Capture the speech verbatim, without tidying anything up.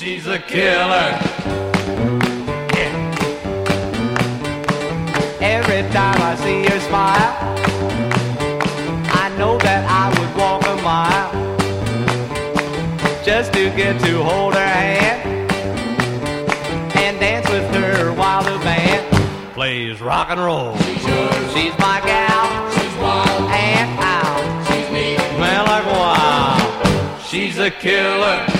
She's a killer. Yeah. Every time I see her smile, I know that I would walk a mile just to get to hold her hand and dance with her while the band Plays rock and roll. She's yours. She's my gal. She's wild. And out. She's neat. Man, like wow. She's a killer.